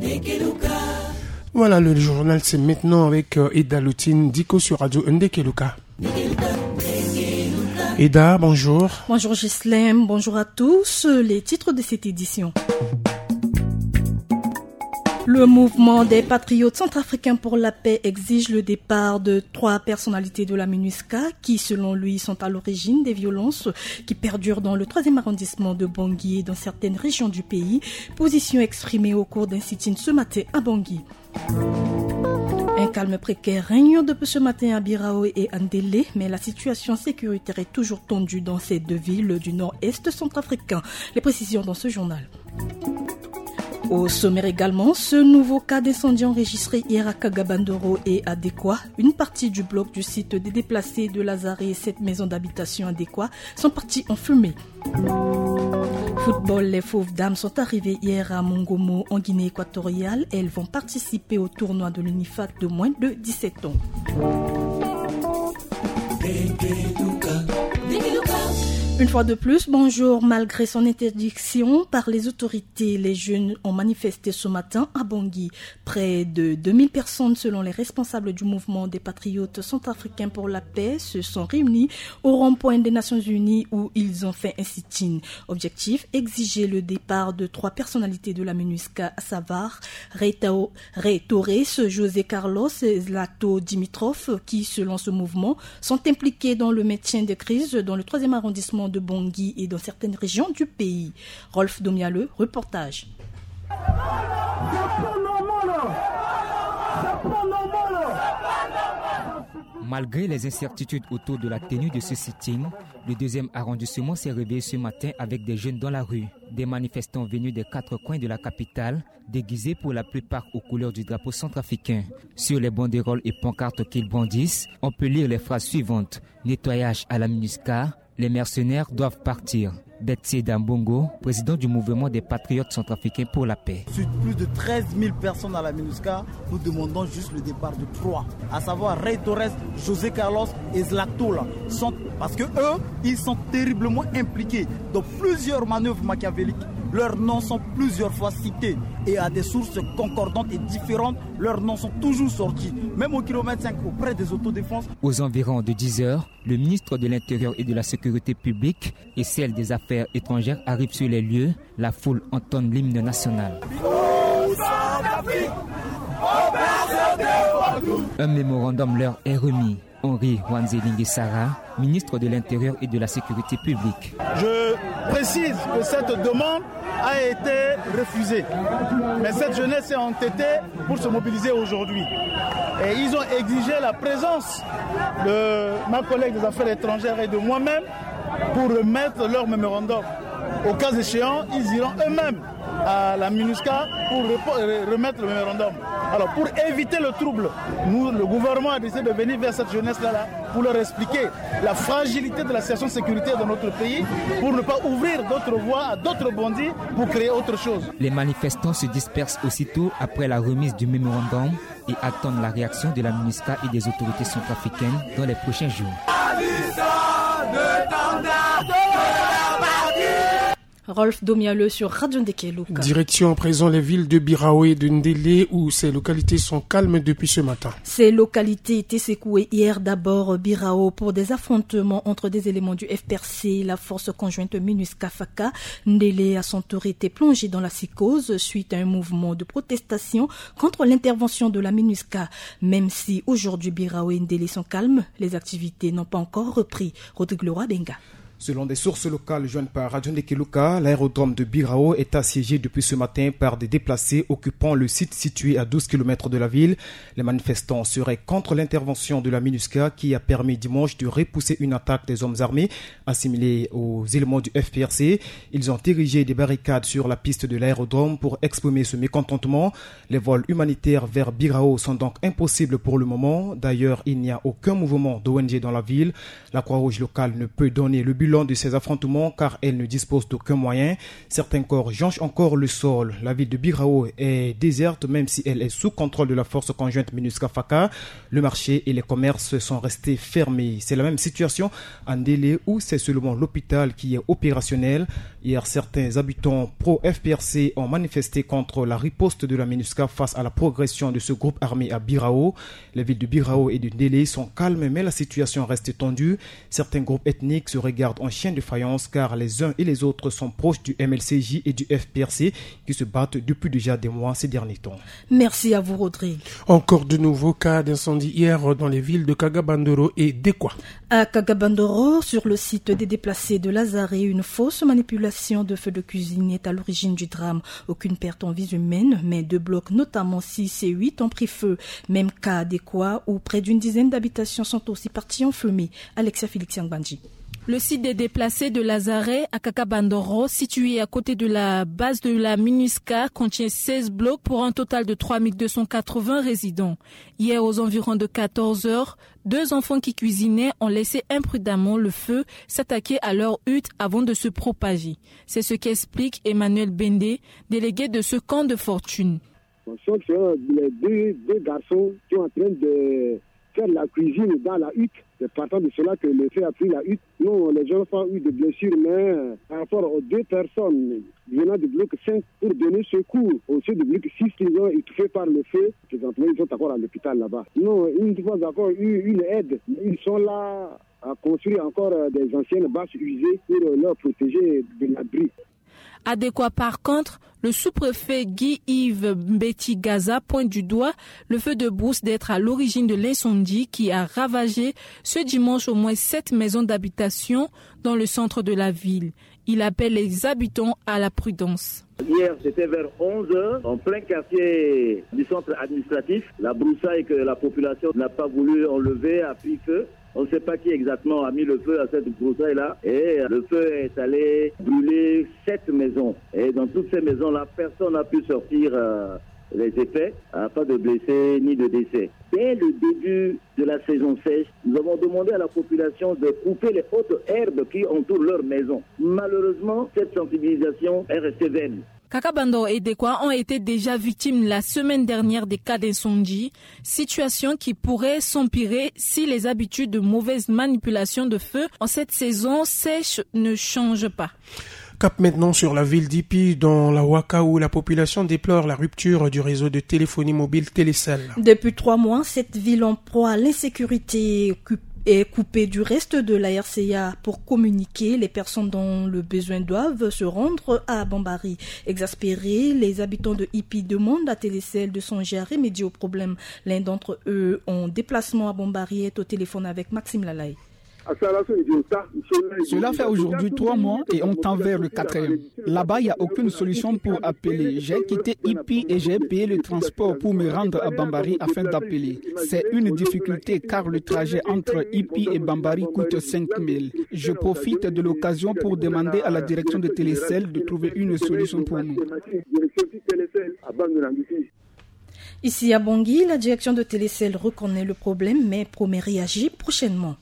Voilà, le journal c'est maintenant avec Eda Lutine, Diko sur Radio Ndekeluka. Eda, bonjour. Bonjour Gislaine, bonjour à tous. Les titres de cette édition. Le mouvement des patriotes centrafricains pour la paix exige le départ de 3 personnalités de la MINUSCA qui, selon lui, sont à l'origine des violences qui perdurent dans le 3e arrondissement de Bangui et dans certaines régions du pays. Position exprimée au cours d'un sit-in ce matin à Bangui. Un calme précaire règne depuis ce matin à Birao et Ndélé, mais la situation sécuritaire est toujours tendue dans ces 2 villes du nord-est centrafricain. Les précisions dans ce journal. Au sommaire également, ce nouveau cas d'incendie enregistré hier à Kagabandoro et à Dekwa. Une partie du bloc du site des déplacés de Lazare et 7 maisons d'habitation à Dekwa sont parties en fumée. Football, les Fauves Dames sont arrivées hier à Mongomo en Guinée équatoriale. Elles vont participer au tournoi de l'UNIFAC de moins de 17 ans. Une fois de plus, bonjour. Malgré son interdiction par les autorités, les jeunes ont manifesté ce matin à Bangui. Près de 2000 personnes, selon les responsables du mouvement des patriotes centrafricains pour la paix, se sont réunis au rond-point des Nations Unies où ils ont fait un sit-in. Objectif, exiger le départ de 3 personnalités de la MINUSCA, à savoir Ray Torres, José Carlos et Zlato Dimitrov, qui, selon ce mouvement, sont impliqués dans le maintien des crises dans le 3e arrondissement de Bangui et dans certaines régions du pays. Rolf Domiale, reportage. Malgré les incertitudes autour de la tenue de ce sit-in, le 2e arrondissement s'est réveillé ce matin avec des jeunes dans la rue. Des manifestants venus des 4 coins de la capitale, déguisés pour la plupart aux couleurs du drapeau centrafricain. Sur les banderoles et pancartes qu'ils brandissent, on peut lire les phrases suivantes. Nettoyage à la MINUSCA, les mercenaires doivent partir. Betsy Dambongo, président du mouvement des patriotes centrafricains pour la paix. Sur plus de 13 000 personnes à la MINUSCA, nous demandons juste le départ de 3, à savoir Ray Torres, José Carlos et Zlato. Parce que eux, ils sont terriblement impliqués dans plusieurs manœuvres machiavéliques. Leurs noms sont plusieurs fois cités et à des sources concordantes et différentes, leurs noms sont toujours sortis, même au kilomètre 5 auprès des autodéfenses. Aux environs de 10 heures, le ministre de l'Intérieur et de la Sécurité publique et celle des Affaires étrangères arrivent sur les lieux. La foule entonne l'hymne national. Un mémorandum leur est remis. Henri Wanzelingue Sarah, ministre de l'Intérieur et de la Sécurité publique. Je précise que cette demande a été refusée. Mais cette jeunesse est entêtée pour se mobiliser aujourd'hui. Et ils ont exigé la présence de ma collègue des Affaires étrangères et de moi-même pour remettre leur mémorandum. Au cas échéant, ils iront eux-mêmes à la MINUSCA pour remettre le mémorandum. Alors pour éviter le trouble, le gouvernement a décidé de venir vers cette jeunesse-là pour leur expliquer la fragilité de la situation sécuritaire dans notre pays, pour ne pas ouvrir d'autres voies à d'autres bandits pour créer autre chose. Les manifestants se dispersent aussitôt après la remise du mémorandum et attendent la réaction de la MINUSCA et des autorités centrafricaines dans les prochains jours. Rolf Domiale sur Radio Ndekeluka. Direction à présent les villes de Birao et de Ndélé où ces localités sont calmes depuis ce matin. Ces localités étaient secouées hier, d'abord Birao pour des affrontements entre des éléments du FPRC, la force conjointe MINUSCA-FACA. Ndélé a son tour été plongé dans la psychose suite à un mouvement de protestation contre l'intervention de la MINUSCA. Même si aujourd'hui Birao et Ndélé sont calmes, les activités n'ont pas encore repris. Rodrigue Leroy Benga. Selon des sources locales jointes par Radio Ndekeluka, l'aérodrome de Birao est assiégé depuis ce matin par des déplacés occupant le site situé à 12 km de la ville. Les manifestants seraient contre l'intervention de la MINUSCA qui a permis dimanche de repousser une attaque des hommes armés assimilés aux éléments du FPRC. Ils ont érigé des barricades sur la piste de l'aérodrome pour exprimer ce mécontentement. Les vols humanitaires vers Birao sont donc impossibles pour le moment. D'ailleurs, il n'y a aucun mouvement d'ONG dans la ville. La Croix-Rouge locale ne peut donner le bilan bilan de ces affrontements car elle ne dispose d'aucun moyen. Certains corps jonchent encore le sol. La ville de Birao est déserte même si elle est sous contrôle de la force conjointe MINUSCA-FACA. Le marché et les commerces sont restés fermés. C'est la même situation en Délé où c'est seulement l'hôpital qui est opérationnel. Hier, certains habitants pro-FPRC ont manifesté contre la riposte de la MINUSCA face à la progression de ce groupe armé à Birao. Les villes de Birao et de Délé sont calmes mais la situation reste tendue. Certains groupes ethniques se regardent en chien de faïence car les uns et les autres sont proches du MLCJ et du FPRC qui se battent depuis déjà des mois ces derniers temps. Merci à vous, Rodrigue. Encore de nouveaux cas d'incendie hier dans les villes de Kagabandoro et Dekwa. À Kagabandoro, sur le site des déplacés de Lazare, une fausse manipulation de feu de cuisine est à l'origine du drame. Aucune perte en vie humaine, mais 2 blocs, notamment 6 et 8, ont pris feu. Même cas à Dekwa, où près d'une dizaine d'habitations sont aussi parties en fumée. Alexia Félix Banji. Le site des déplacés de Lazare à Kagabandoro, situé à côté de la base de la MINUSCA, contient 16 blocs pour un total de 3280 résidents. Hier, aux environs de 14 heures, 2 enfants qui cuisinaient ont laissé imprudemment le feu s'attaquer à leur hutte avant de se propager. C'est ce qu'explique Emmanuel Bendé, délégué de ce camp de fortune. Ce sont les deux garçons qui sont en train de faire la cuisine dans la hutte. C'est partant de cela que le feu a pris la hutte. Non, les gens n'ont pas eu de blessures, mais par rapport aux 2 personnes venant du bloc 5 pour donner secours aux ceux du bloc 6 qui ont été étouffés par le feu, présentement ils sont encore à l'hôpital là-bas. Non, ils n'ont pas encore eu une aide. Ils sont là à construire encore des anciennes bâches usées pour leur protéger de l'abri. À Dekwa, par contre, le sous-préfet Guy-Yves Mbeti Gaza pointe du doigt le feu de brousse d'être à l'origine de l'incendie qui a ravagé ce dimanche au moins 7 maisons d'habitation dans le centre de la ville. Il appelle les habitants à la prudence. Hier, c'était vers 11h, en plein quartier du centre administratif. La broussaille que la population n'a pas voulu enlever a pris feu. On ne sait pas qui exactement a mis le feu à cette broussaille-là. Et le feu est allé brûler 7 maisons. Et dans toutes ces maisons-là, personne n'a pu sortir les effets. Pas de blessés ni de décès. Dès le début de la saison sèche, nous avons demandé à la population de couper les hautes herbes qui entourent leur maison. Malheureusement, cette sensibilisation est restée vaine. Kagabandoro et Dekwa ont été déjà victimes la semaine dernière des cas d'incendie, situation qui pourrait s'empirer si les habitudes de mauvaise manipulation de feu en cette saison sèche ne changent pas. Cap maintenant sur la ville d'Ipi, dans la Ouaka, où la population déplore la rupture du réseau de téléphonie mobile Télécell. Depuis 3 mois, cette ville en proie à l'insécurité est coupée du reste de la RCA pour communiquer. Les personnes dont le besoin doivent se rendre à Bambari. Exaspérés, les habitants de Ipi demandent à Télécell de songer à remédier au problème. L'un d'entre eux, en déplacement à Bambari, est au téléphone avec Maxime Lalaye. Cela fait aujourd'hui 3 mois et on tend vers le 4e. Là-bas, il n'y a aucune solution pour appeler. J'ai quitté Ipi et j'ai payé le transport pour me rendre à Bambari afin d'appeler. C'est une difficulté car le trajet entre Ipi et Bambari coûte 5 000. Je profite de l'occasion pour demander à la direction de Télécell de trouver une solution pour nous. Ici à Bangui, la direction de Télécell reconnaît le problème mais promet réagir prochainement.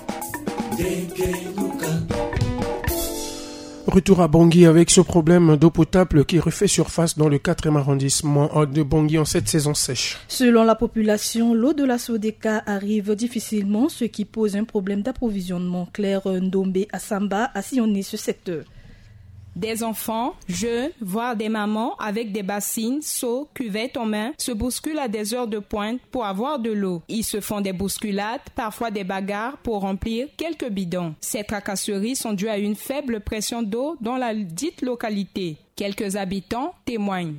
Retour à Bangui avec ce problème d'eau potable qui refait surface dans le 4e arrondissement de Bangui en cette saison sèche. Selon la population, l'eau de la Sodeka arrive difficilement, ce qui pose un problème d'approvisionnement. Claire Ndombe Assamba a sillonné ce secteur. Des enfants, jeunes, voire des mamans avec des bassines, seaux, cuvettes en main se bousculent à des heures de pointe pour avoir de l'eau. Ils se font des bousculades, parfois des bagarres pour remplir quelques bidons. Ces tracasseries sont dues à une faible pression d'eau dans la dite localité. Quelques habitants témoignent.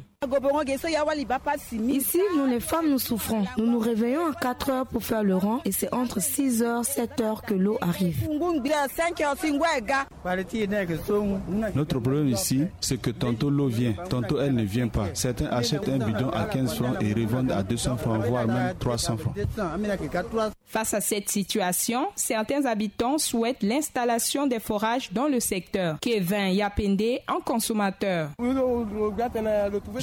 Ici, nous les femmes, nous souffrons. Nous nous réveillons à 4 heures pour faire le rang et c'est entre 6 heures, 7 heures que l'eau arrive. Notre problème ici, c'est que tantôt l'eau vient, tantôt elle ne vient pas. Certains achètent un bidon à 15 francs et revendent à 200 francs, voire même 300 francs. Face à cette situation, certains habitants souhaitent l'installation des forages dans le secteur. Kevin Yapende, un consommateur. Je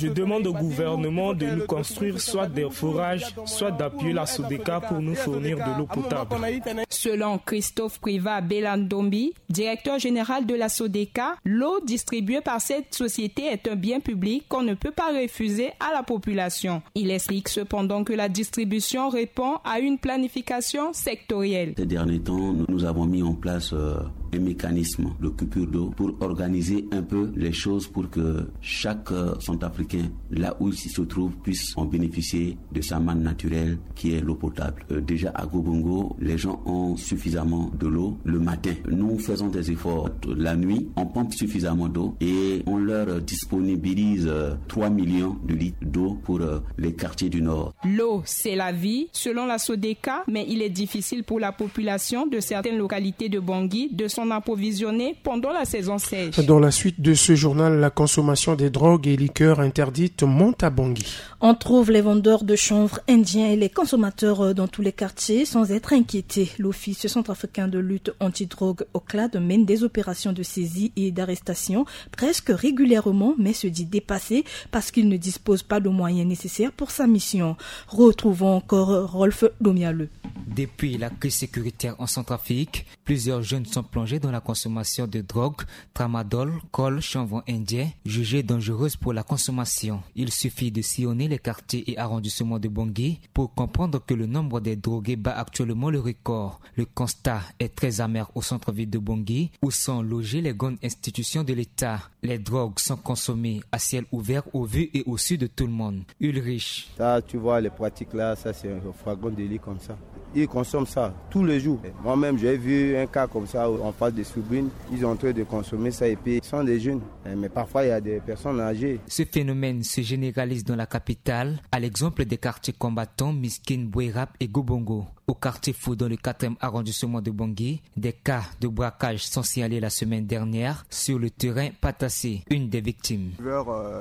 Je demande au gouvernement de nous construire soit des forages, soit d'appuyer la SODECA pour nous fournir de l'eau potable. Selon Christophe Priva Belandombi, directeur général de la SODECA, l'eau distribuée par cette société est un bien public qu'on ne peut pas refuser à la population. Il explique cependant que la distribution répond à une planification sectorielle. Ces derniers temps, nous avons mis en place un mécanisme de coupure d'eau pour organiser un peu les choses pour que chaque Centrafricain, là où il se trouve, puisse en bénéficier de sa manne naturelle qui est l'eau potable. Déjà à Gobongo, les gens ont suffisamment de l'eau le matin. Nous faisons des efforts la nuit, on pompe suffisamment d'eau et on leur disponibilise 3 millions de litres d'eau pour les quartiers du Nord. L'eau, c'est la vie, selon la SODECA, mais il est difficile pour la population de certaines localités de Bangui de s'en approvisionner pendant la saison sèche. Dans la suite de ce journal, la consommation des drogues et liqueurs interdites monte à Bangui. On trouve les vendeurs de chanvre indiens et les consommateurs dans tous les quartiers sans être inquiétés. L'Office centrafricain de lutte antidrogue OCLAD mène des opérations de saisie et d'arrestation presque régulièrement, mais se dit dépassé parce qu'il ne dispose pas de moyens nécessaires pour sa mission. Retrouvons encore Rolf Domialeux. Depuis la crise sécuritaire en Centrafrique, plusieurs jeunes sont plongés dans la consommation de drogue, tramadol, col, chanvre indien, jugées dangereuses pour la consommation. Il suffit de sillonner les quartiers et arrondissements de Bangui pour comprendre que le nombre des drogués bat actuellement le record. Le constat est très amer au centre-ville de Bangui, où sont logées les grandes institutions de l'État. Les drogues sont consommées à ciel ouvert au vu et au su de tout le monde. Ulrich. Ça, tu vois, les pratiques là, ça c'est un flagrant délit comme ça. Ils consomment ça tous les jours. Moi-même, j'ai vu un cas comme ça en face des Soubines. Ils sont en train de consommer ça et puis ils sont des jeunes. Mais parfois, il y a des personnes âgées. Ce phénomène se généralise dans la capitale, à l'exemple des quartiers combattants Miskin, Bouérap et Gobongo. Au quartier Fou, dans le 4e arrondissement de Bangui, des cas de braquage sont signalés la semaine dernière sur le terrain Patassé, une des victimes. Vers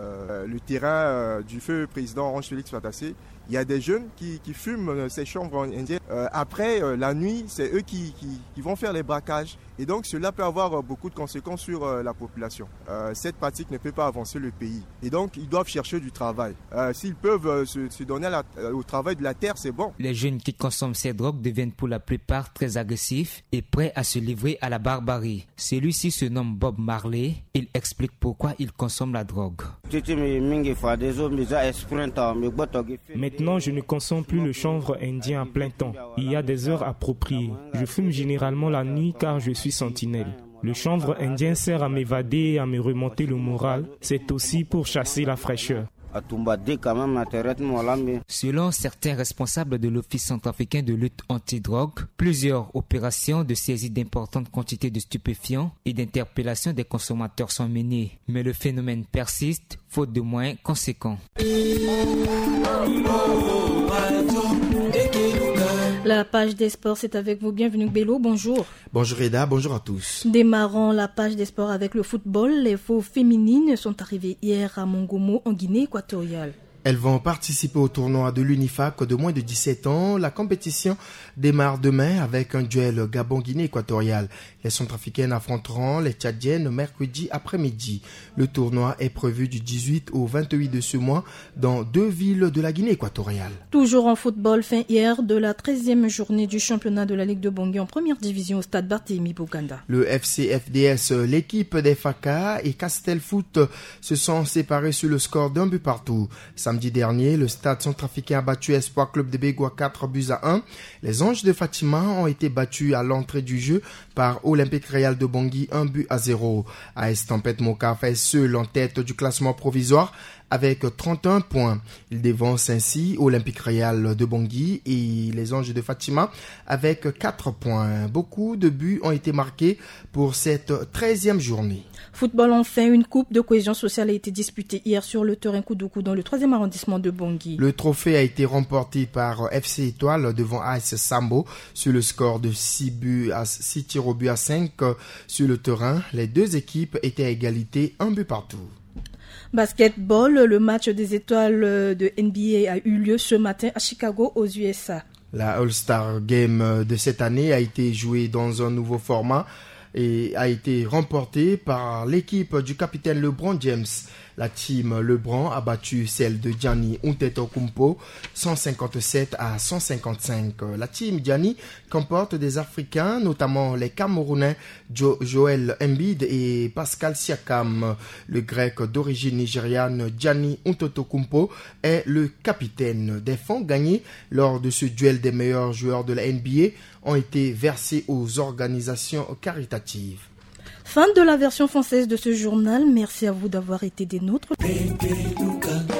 le terrain du feu président Orange Félix Patassé, il y a des jeunes qui fument ces chanvres indiennes. Après, la nuit, c'est eux qui vont faire les braquages. Et donc, cela peut avoir beaucoup de conséquences sur la population. Cette pratique ne peut pas avancer le pays. Et donc, ils doivent chercher du travail. S'ils peuvent se donner au travail de la terre, c'est bon. Les jeunes qui consomment ces drogues deviennent pour la plupart très agressifs et prêts à se livrer à la barbarie. Celui-ci se nomme Bob Marley. Il explique pourquoi il consomme la drogue. Maintenant, je ne consomme plus le chanvre indien à plein temps. Il y a des heures appropriées. Je fume généralement la nuit car je suis sentinelle. Le chanvre indien sert à m'évader et à me remonter le moral. C'est aussi pour chasser la fraîcheur. Selon certains responsables de l'Office centrafricain de lutte antidrogue, plusieurs opérations de saisie d'importantes quantités de stupéfiants et d'interpellation des consommateurs sont menées. Mais le phénomène persiste, faute de moyens conséquents. La page des sports, c'est avec vous. Bienvenue Bello, bonjour. Bonjour Reda, bonjour à tous. Démarrons la page des sports avec le football. Les faux féminines sont arrivées hier à Mongomo, en Guinée équatoriale. Elles vont participer au tournoi de l'UNIFAC de moins de 17 ans. La compétition démarre demain avec un duel Gabon-Guinée équatoriale. Les Centrafricaines affronteront les Tchadiennes mercredi après-midi. Le tournoi est prévu du 18 au 28 de ce mois dans 2 villes de la Guinée équatoriale. Toujours en football, fin hier de la 13e journée du championnat de la Ligue de Bangui en première division au stade Barthélemy Boganda. Le FC-FDS, l'équipe des FACA et Castel Foot se sont séparés sur le score d'un but partout. Samedi dernier, le stade centrafricain a battu Espoir Club de Bégoua 4 buts à 1. Les Anges de Fatima ont été battus à l'entrée du jeu par Olympique Real de Bangui 1 but à 0. AS Tempête Mokaf est seul en tête du classement provisoire avec 31 points. Il dévance ainsi Olympique Real de Bangui et les Anges de Fatima avec 4 points. Beaucoup de buts ont été marqués pour cette 13e journée. Football enfin, une coupe de cohésion sociale a été disputée hier sur le terrain Koudoukou dans le 3e arrondissement de Bangui. Le trophée a été remporté par FC Étoile devant AS Sambo sur le score de 6 tirs au but à 5 sur le terrain. Les deux équipes étaient à égalité, 1 but partout. Basketball, le match des étoiles de NBA a eu lieu ce matin à Chicago aux USA. La All-Star Game de cette année a été jouée dans un nouveau format et a été remportée par l'équipe du capitaine LeBron James. La team Lebrun a battu celle de Gianni Antetokounmpo 157 à 155. La team Gianni comporte des Africains, notamment les Camerounais Joel Embiid et Pascal Siakam. Le grec d'origine nigériane Gianni Antetokounmpo est le capitaine. Des fonds gagnés lors de ce duel des meilleurs joueurs de la NBA ont été versés aux organisations caritatives. Fin de la version française de ce journal. Merci à vous d'avoir été des nôtres.